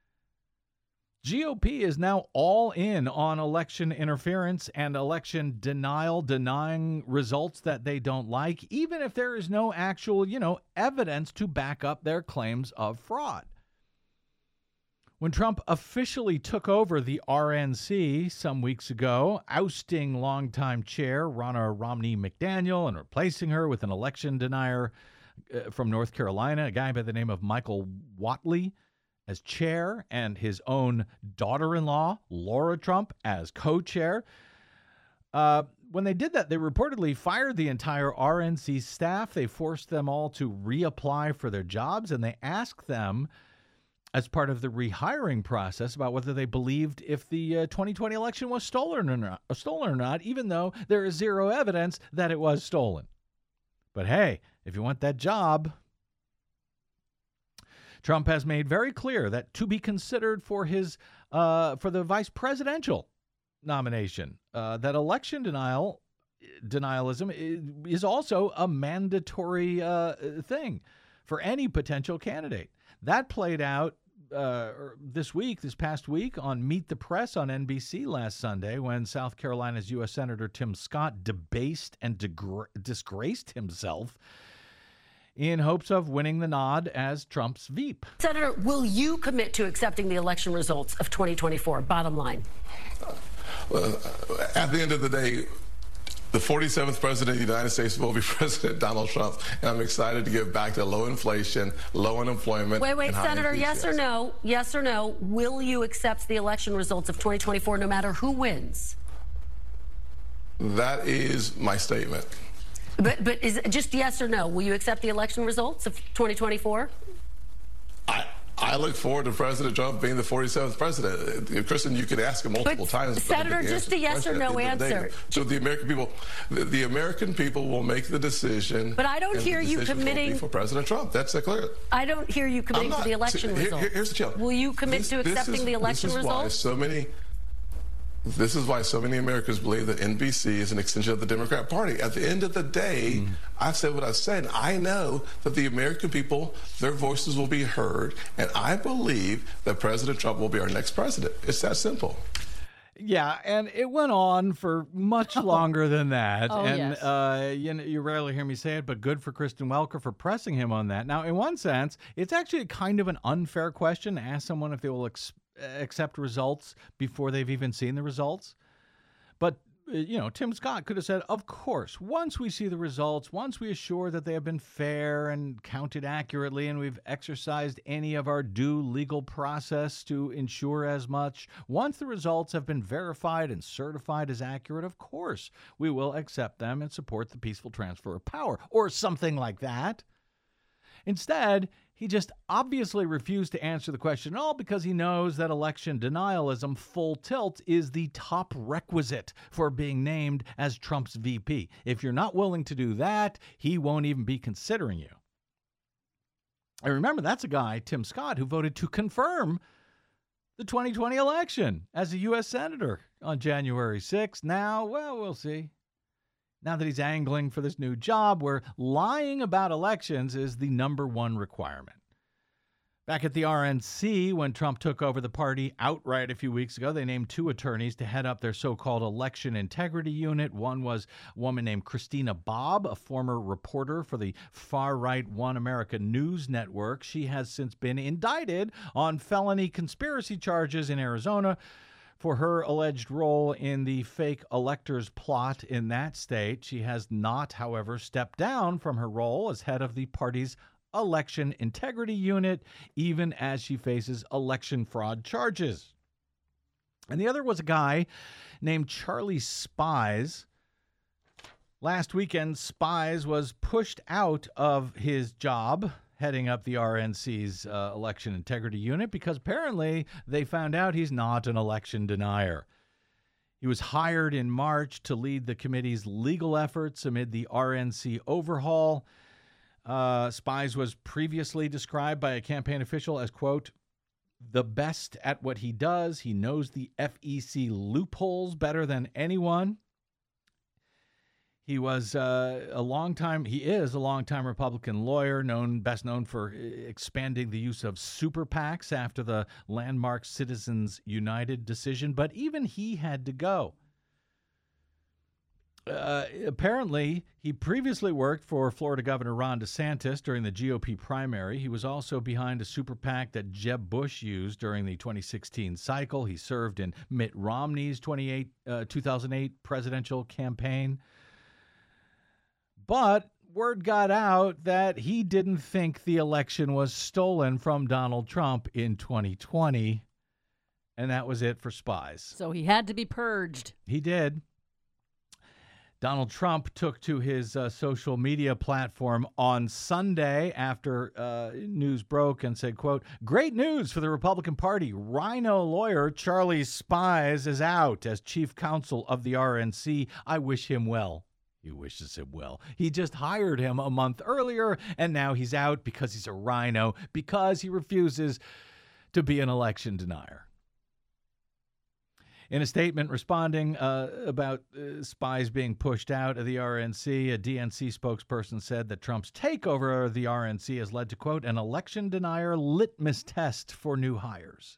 G O P is now all in on election interference and election denial, denying results that they don't like, even if there is no actual, you know, evidence to back up their claims of fraud. When Trump officially took over the R N C some weeks ago, ousting longtime chair Ronna Romney McDaniel and replacing her with an election denier uh, from North Carolina, a guy by the name of Michael Whatley, as chair, and his own daughter-in-law, Laura Trump, as co-chair. Uh, when they did that, they reportedly fired the entire R N C staff. They forced them all to reapply for their jobs, and they asked them, as part of the rehiring process, about whether they believed if the uh, twenty twenty election was stolen or not, stolen or not, even though there is zero evidence that it was stolen. But hey, if you want that job, Trump has made very clear that to be considered for his uh, for the vice presidential nomination, uh, that election denial denialism is also a mandatory uh, thing for any potential candidate. That played out uh, this week, this past week, on Meet the Press on N B C last Sunday, when South Carolina's U S Senator Tim Scott debased and degra- disgraced himself in hopes of winning the nod as Trump's Veep. Senator, will you commit to accepting the election results of twenty twenty-four? Bottom line. Uh, at the end of the day, the forty-seventh president of the United States will be President Donald Trump, and I'm excited to get back to low inflation, low unemployment. Wait, wait, and high Senator, yes or no? Yes or no? Will you accept the election results of twenty twenty-four no matter who wins? That is my statement. But but is it just yes or no? Will you accept the election results of twenty twenty-four? I I look forward to President Trump being the forty-seventh president. Kristen, you could ask him multiple but times. Senator, just a yes or no answer. So the American people, the, the American people will make the decision. But I don't hear you committing for President Trump. That's clear. I don't hear you committing not, to the election here, results. Here's the challenge. Will you commit this, to accepting is, the election this is results? Why so many. This is why so many Americans believe that N B C is an extension of the Democrat Party. At the end of the day, mm. I've said what I've said. I know that the American people, their voices will be heard, and I believe that President Trump will be our next president. It's that simple. Yeah, and it went on for much longer than that. Oh, and yes. uh, you know, you rarely hear me say it, but good for Kristen Welker for pressing him on that. Now, in one sense, it's actually kind of an unfair question to ask someone if they will ex- accept results before they've even seen the results. But, you know, Tim Scott could have said, of course, once we see the results, once we assure that they have been fair and counted accurately, and we've exercised any of our due legal process to ensure as much, once the results have been verified and certified as accurate, of course, we will accept them and support the peaceful transfer of power, or something like that. Instead, he just obviously refused to answer the question at all because he knows that election denialism full tilt is the top requisite for being named as Trump's V P. If you're not willing to do that, he won't even be considering you. And remember, that's a guy, Tim Scott, who voted to confirm the twenty twenty election as a U S senator on January sixth. Now, well, we'll see. Now that he's angling for this new job where lying about elections is the number one requirement. Back at the R N C, when Trump took over the party outright a few weeks ago, they named two attorneys to head up their so-called election integrity unit. One was a woman named Christina Bobb, a former reporter for the far-right One America News Network. She has since been indicted on felony conspiracy charges in Arizona for her alleged role in the fake electors plot in that state. She has not, however, stepped down from her role as head of the party's election integrity unit, even as she faces election fraud charges. And the other was a guy named Charlie Spies. Last weekend, Spies was pushed out of his job heading up the R N C's uh, election integrity unit because apparently they found out he's not an election denier. He was hired in March to lead the committee's legal efforts amid the R N C overhaul. Uh, Spies was previously described by a campaign official as, quote, the best at what he does. He knows the F E C loopholes better than anyone. He was uh, a long time, he is a longtime Republican lawyer, known best known for expanding the use of super PACs after the landmark Citizens United decision, but even he had to go. Uh, apparently, he previously worked for Florida Governor Ron DeSantis during the G O P primary. He was also behind a super PAC that Jeb Bush used during the twenty sixteen cycle. He served in Mitt Romney's twenty-eight, uh, two thousand eight presidential campaign. But word got out that he didn't think the election was stolen from Donald Trump in twenty twenty. And that was it for Spies. So he had to be purged. He did. Donald Trump took to his uh, social media platform on Sunday after uh, news broke and said, quote, great news for the Republican Party. Rhino lawyer Charlie Spies is out as chief counsel of the R N C. I wish him well. He wishes him well. He just hired him a month earlier, and now he's out because he's a rhino, because he refuses to be an election denier. In a statement responding uh, about uh, Spies being pushed out of the R N C, a D N C spokesperson said that Trump's takeover of the R N C has led to, quote, an election denier litmus test for new hires.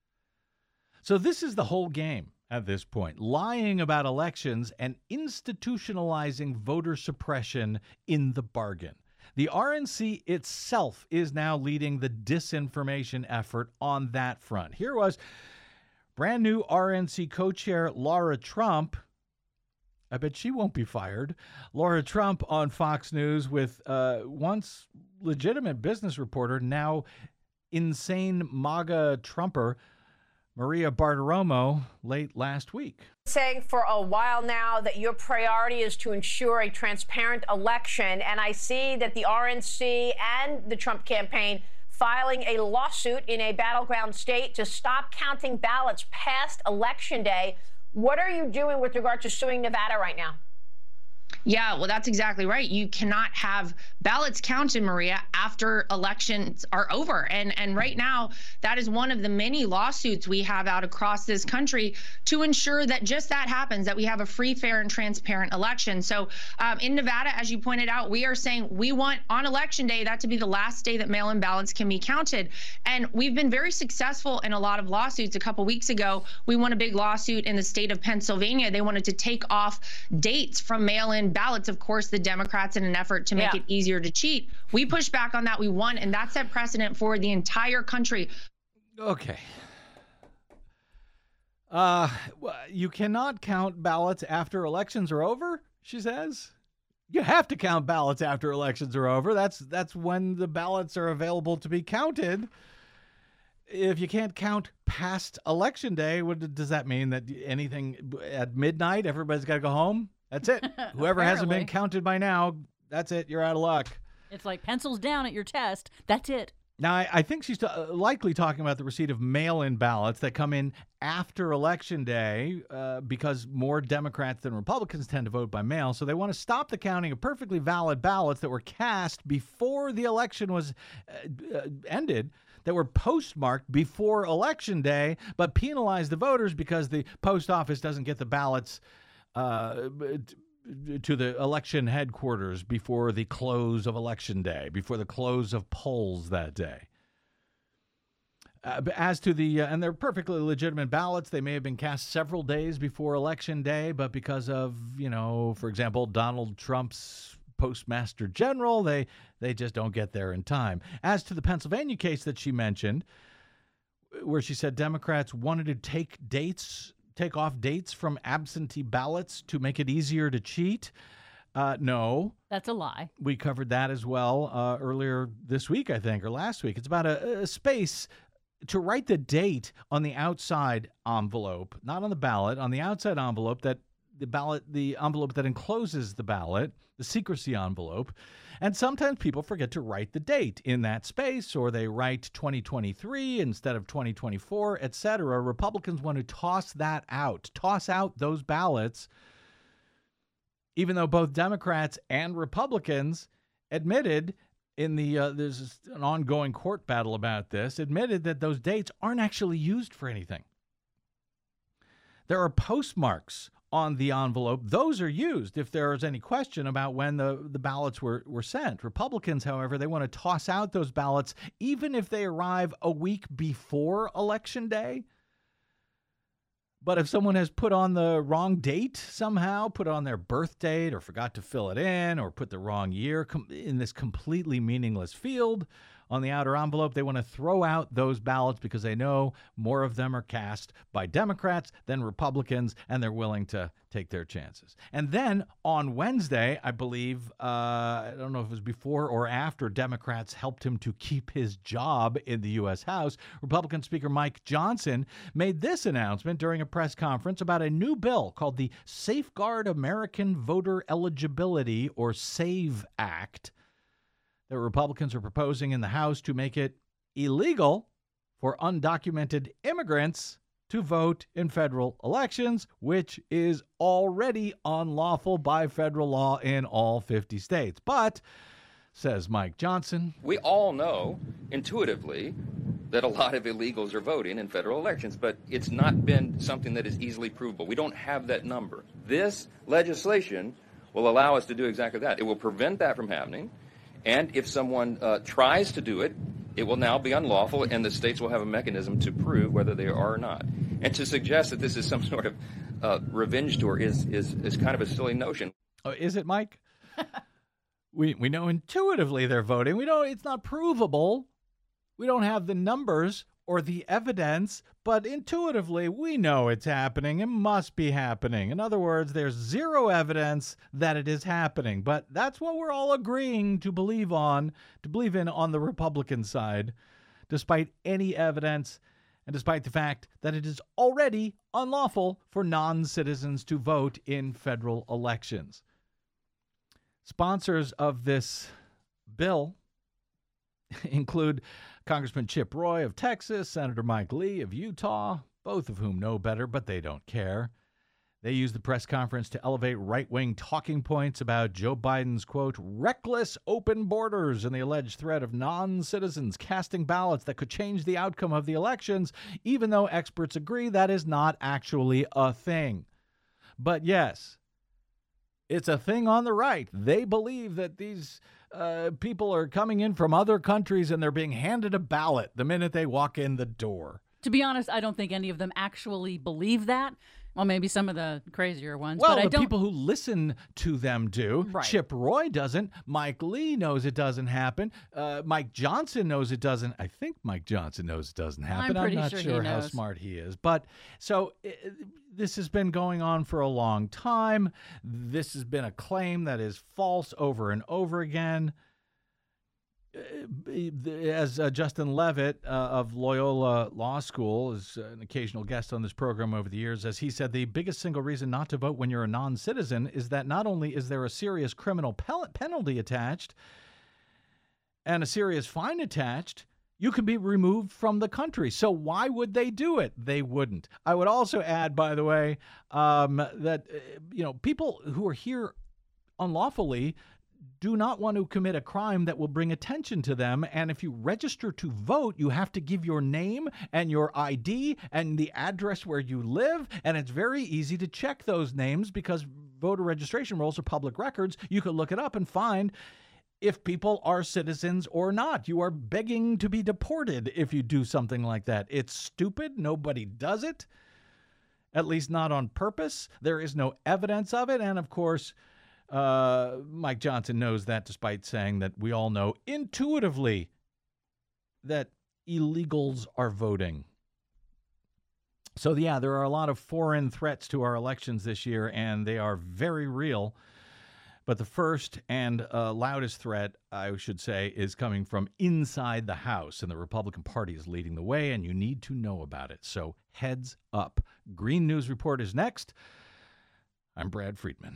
So this is the whole game at this point, lying about elections and institutionalizing voter suppression in the bargain. The R N C itself is now leading the disinformation effort on that front. Here was brand new R N C co-chair Laura Trump. I bet she won't be fired. Laura Trump on Fox News with uh, once legitimate business reporter, now insane MAGA Trumper, Maria Bartiromo, late last week. Saying for a while now that your priority is to ensure a transparent election, and I see that the R N C and the Trump campaign filing a lawsuit in a battleground state to stop counting ballots past Election Day. What are you doing with regard to suing Nevada right now? Yeah, well, that's exactly right. You cannot have ballots counted, Maria, after elections are over. And and right now, that is one of the many lawsuits we have out across this country to ensure that just that happens, that we have a free, fair, and transparent election. So um, in Nevada, as you pointed out, we are saying we want on Election Day that to be the last day that mail-in ballots can be counted. And we've been very successful in a lot of lawsuits. A couple weeks ago, we won a big lawsuit in the state of Pennsylvania. They wanted to take off dates from mail-in ballots, of course, the Democrats, in an effort to make yeah. it easier to cheat. We pushed back on that. We won, and that set precedent for the entire country. Okay. Uh, you cannot count ballots after elections are over, she says. You have to count ballots after elections are over. That's that's when the ballots are available to be counted. If you can't count past Election Day, what does that mean? That anything at midnight, everybody's got to go home? That's it. Whoever hasn't been counted by now, that's it. You're out of luck. It's like pencils down at your test. That's it. Now, I, I think she's t- likely talking about the receipt of mail-in ballots that come in after Election Day uh, because more Democrats than Republicans tend to vote by mail. So they want to stop the counting of perfectly valid ballots that were cast before the election was uh, uh, ended, that were postmarked before Election Day, but penalize the voters because the post office doesn't get the ballots uh, to the election headquarters before the close of Election Day, before the close of polls that day. Uh, as to the, uh, and they're perfectly legitimate ballots, they may have been cast several days before Election Day, but because of, you know, for example, Donald Trump's Postmaster General, they, they just don't get there in time. As to the Pennsylvania case that she mentioned, where she said Democrats wanted to take dates take off dates from absentee ballots to make it easier to cheat. Uh, no. That's a lie. We covered that as well uh, earlier this week, I think, or last week. It's about a, a space to write the date on the outside envelope, not on the ballot, on the outside envelope, that the ballot, the envelope that encloses the ballot, the secrecy envelope. And sometimes people forget to write the date in that space, or they write twenty twenty-three instead of twenty twenty-four, et cetera. Republicans want to toss that out, toss out those ballots, even though both Democrats and Republicans admitted in the, uh, there's an ongoing court battle about this, admitted that those dates aren't actually used for anything. There are postmarks on the envelope. Those are used if there is any question about when the, the ballots were, were sent. Republicans, however, they want to toss out those ballots even if they arrive a week before Election Day. But if someone has put on the wrong date somehow, put on their birth date or forgot to fill it in or put the wrong year com- in this completely meaningless field on the outer envelope, they want to throw out those ballots because they know more of them are cast by Democrats than Republicans, and they're willing to take their chances. And then on Wednesday, I believe, uh, I don't know if it was before or after Democrats helped him to keep his job in the U S House, Republican Speaker Mike Johnson made this announcement during a press conference about a new bill called the Safeguard American Voter Eligibility, or SAVE Act, that Republicans are proposing in the House to make it illegal for undocumented immigrants to vote in federal elections, which is already unlawful by federal law in all fifty states. But, says Mike Johnson, we all know intuitively that a lot of illegals are voting in federal elections, but it's not been something that is easily provable. We don't have that number. This legislation will allow us to do exactly that. It will prevent that from happening. And if someone uh, tries to do it, it will now be unlawful, and the states will have a mechanism to prove whether they are or not. And to suggest that this is some sort of uh, revenge tour is, is is kind of a silly notion. Oh, is it, Mike? we we know intuitively they're voting. We know it's not provable. We don't have the numbers or the evidence, but intuitively we know it's happening. It must be happening. In other words, there's zero evidence that it is happening, but that's what we're all agreeing to believe on, to believe in on the Republican side, despite any evidence and despite the fact that it is already unlawful for non-citizens to vote in federal elections. Sponsors of this bill include Congressman Chip Roy of Texas, Senator Mike Lee of Utah, both of whom know better, but they don't care. They used the press conference to elevate right-wing talking points about Joe Biden's, quote, reckless open borders and the alleged threat of non-citizens casting ballots that could change the outcome of the elections, even though experts agree that is not actually a thing. But yes, it's a thing on the right. They believe that these uh, people are coming in from other countries and they're being handed a ballot the minute they walk in the door. To be honest, I don't think any of them actually believe that. Well, maybe some of the crazier ones. Well, but I the don't... people who listen to them do. Right. Chip Roy doesn't. Mike Lee knows it doesn't happen. Uh, Mike Johnson knows it doesn't. I think Mike Johnson knows it doesn't happen. I'm pretty not sure, sure he how knows. smart he is. But so uh, this has been going on for a long time. This has been a claim that is false over and over again. As uh, Justin Levitt uh, of Loyola Law School is an occasional guest on this program over the years, as he said, the biggest single reason not to vote when you're a non-citizen is that not only is there a serious criminal pel- penalty attached, and a serious fine attached, you can be removed from the country. So why would they do it? They wouldn't. I would also add, by the way, um, that, uh, you know, people who are here unlawfully do not want to commit a crime that will bring attention to them. And if you register to vote, you have to give your name and your I D and the address where you live. And it's very easy to check those names because voter registration rolls are public records. You can look it up and find if people are citizens or not. You are begging to be deported if you do something like that. It's stupid. Nobody does it, at least not on purpose. There is no evidence of it. And of course, uh, Mike Johnson knows that, despite saying that we all know intuitively that illegals are voting. So, yeah, there are a lot of foreign threats to our elections this year, and they are very real. But the first and uh, loudest threat, I should say, is coming from inside the House, and the Republican Party is leading the way, and you need to know about it. So heads up. Green News Report is next. I'm Brad Friedman.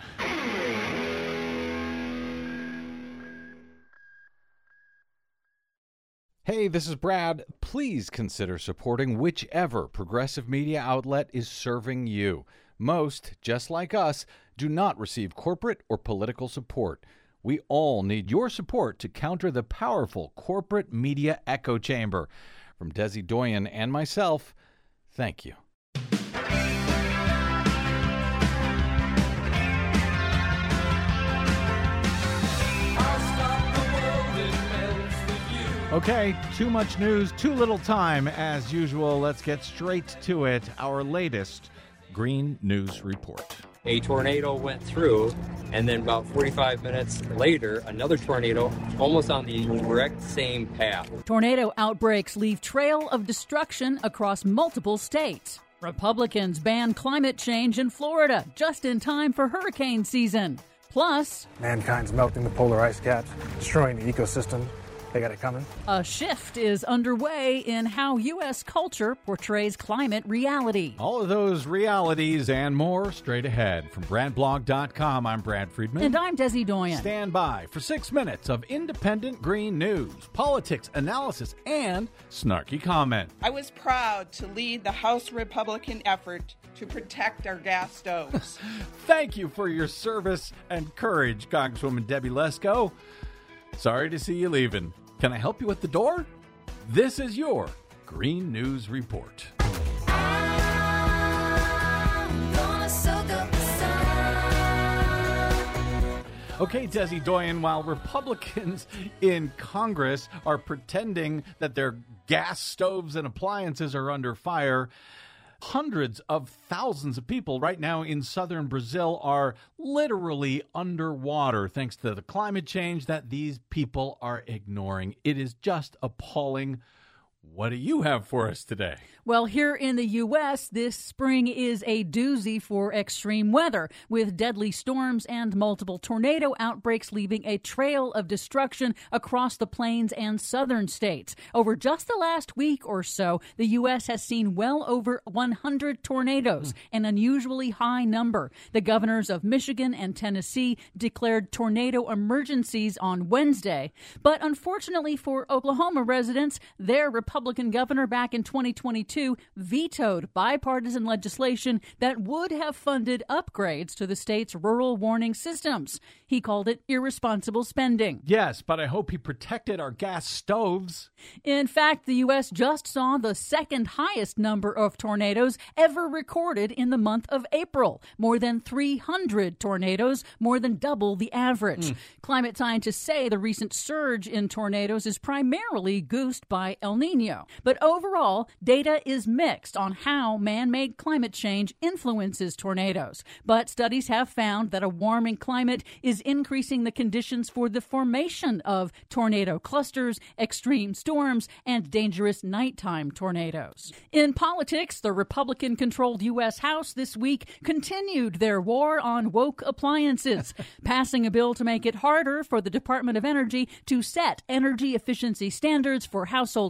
Hey, this is Brad. Please consider supporting whichever progressive media outlet is serving you. Most, just like us, do not receive corporate or political support. We all need your support to counter the powerful corporate media echo chamber. From Desi Doyen and myself, thank you. Okay, too much news, too little time. As usual, let's get straight to it. Our latest Green News Report. A tornado went through, and then about forty-five minutes later, another tornado almost on the direct same path. Tornado outbreaks leave trail of destruction across multiple states. Republicans ban climate change in Florida just in time for hurricane season. Plus, mankind's melting the polar ice caps, destroying the ecosystem. They got it coming. A shift is underway in how U S culture portrays climate reality. All of those realities and more straight ahead. From Brad Blog dot com, I'm Brad Friedman. And I'm Desi Doyen. Stand by for six minutes of independent green news, politics, analysis, and snarky comment. I was proud to lead the House Republican effort to protect our gas stoves. Thank you for your service and courage, Congresswoman Debbie Lesko. Sorry to see you leaving. Can I help you at the door? This is your Green News Report. Okay, Desi Doyen, while Republicans in Congress are pretending that their gas stoves and appliances are under fire, hundreds of thousands of people right now in southern Brazil are literally underwater thanks to the climate change that these people are ignoring. It is just appalling. What do you have for us today? Well, here in the U S, this spring is a doozy for extreme weather, with deadly storms and multiple tornado outbreaks leaving a trail of destruction across the plains and southern states. Over just the last week or so, the U S has seen well over one hundred tornadoes, an unusually high number. The governors of Michigan and Tennessee declared tornado emergencies on Wednesday. But unfortunately for Oklahoma residents, their Republican governor back in twenty twenty-two vetoed bipartisan legislation that would have funded upgrades to the state's rural warning systems. He called it irresponsible spending. Yes, but I hope he protected our gas stoves. In fact, the U S just saw the second highest number of tornadoes ever recorded in the month of April. More than three hundred tornadoes, more than double the average. Mm. Climate scientists say the recent surge in tornadoes is primarily goosed by El Nino. But overall, data is mixed on how man-made climate change influences tornadoes. But studies have found that a warming climate is increasing the conditions for the formation of tornado clusters, extreme storms, and dangerous nighttime tornadoes. In politics, the Republican-controlled U S House this week continued their war on woke appliances, passing a bill to make it harder for the Department of Energy to set energy efficiency standards for household appliances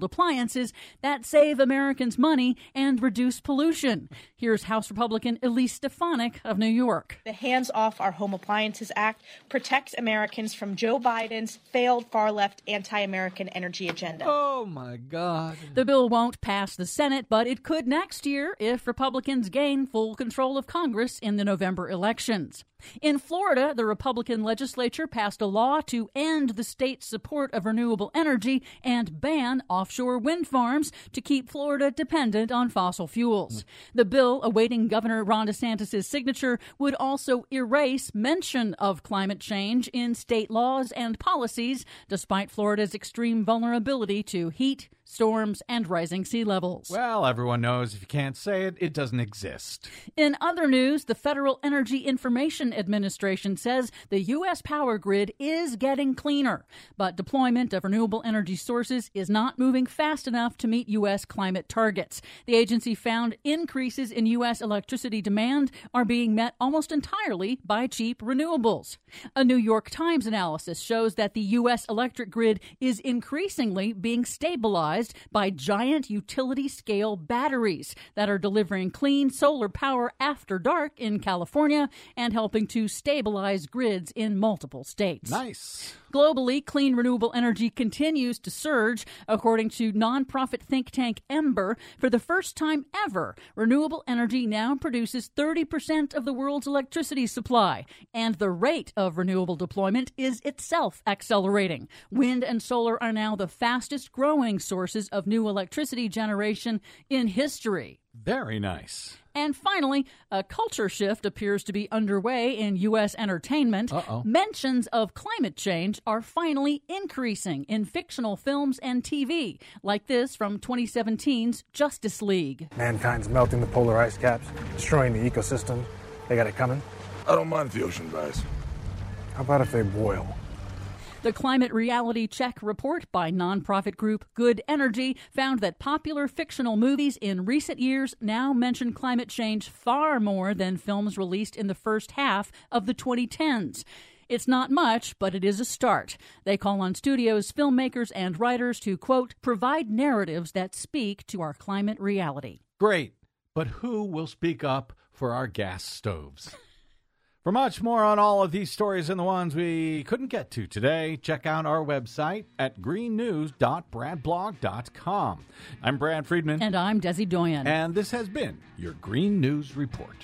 appliances that save Americans money and reduce pollution. Here's House Republican Elise Stefanik of New York. The Hands Off Our Home Appliances Act protects Americans from Joe Biden's failed far-left anti-American energy agenda. Oh, my God. The bill won't pass the Senate, but it could next year if Republicans gain full control of Congress in the November elections. In Florida, the Republican legislature passed a law to end the state's support of renewable energy and ban offshore wind farms to keep Florida dependent on fossil fuels. The bill, awaiting Governor Ron DeSantis' signature, would also erase mention of climate change in state laws and policies, despite Florida's extreme vulnerability to heat, storms, and rising sea levels. Well, everyone knows if you can't say it, it doesn't exist. In other news, the Federal Energy Information Administration says the U S power grid is getting cleaner, but deployment of renewable energy sources is not moving fast enough to meet U S climate targets. The agency found increases in U S electricity demand are being met almost entirely by cheap renewables. A New York Times analysis shows that the U S electric grid is increasingly being stabilized by giant utility-scale batteries that are delivering clean solar power after dark in California and helping to stabilize grids in multiple states. Nice. Globally, clean renewable energy continues to surge. According to nonprofit think tank Ember, for the first time ever, renewable energy now produces thirty percent of the world's electricity supply, and the rate of renewable deployment is itself accelerating. Wind and solar are now the fastest growing sources of new electricity generation in history. Very nice. And finally, a culture shift appears to be underway in U S entertainment. Uh-oh. Mentions of climate change are finally increasing in fictional films and T V, like this from twenty seventeen's Justice League. Mankind's melting the polar ice caps, destroying the ecosystem. They got it coming. I don't mind if the ocean dries. How about if they boil? The Climate Reality Check report by nonprofit group Good Energy found that popular fictional movies in recent years now mention climate change far more than films released in the first half of the twenty tens. It's not much, but it is a start. They call on studios, filmmakers, and writers to, quote, provide narratives that speak to our climate reality. Great, but who will speak up for our gas stoves? For much more on all of these stories and the ones we couldn't get to today, check out our website at green news dot brad blog dot com. I'm Brad Friedman. And I'm Desi Doyen. And this has been your Green News Report.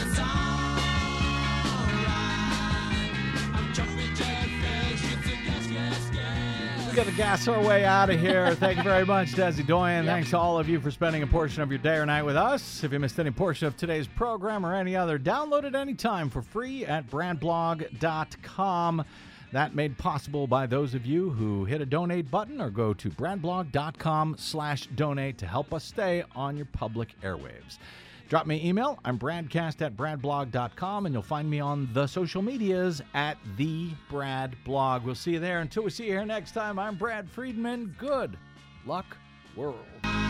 We got to gas our way out of here. Thank you very much, Desi Doyen. Yep. Thanks to all of you for spending a portion of your day or night with us. If you missed any portion of today's program or any other, download it anytime for free at brad blog dot com. That made possible by those of you who hit a donate button or go to brad blog dot com slash donate to help us stay on your public airwaves. Drop me an email. I'm bradcast at brad blog dot com, and you'll find me on the social medias at the Brad Blog. We'll see you there. Until we see you here next time, I'm Brad Friedman. Good luck, world.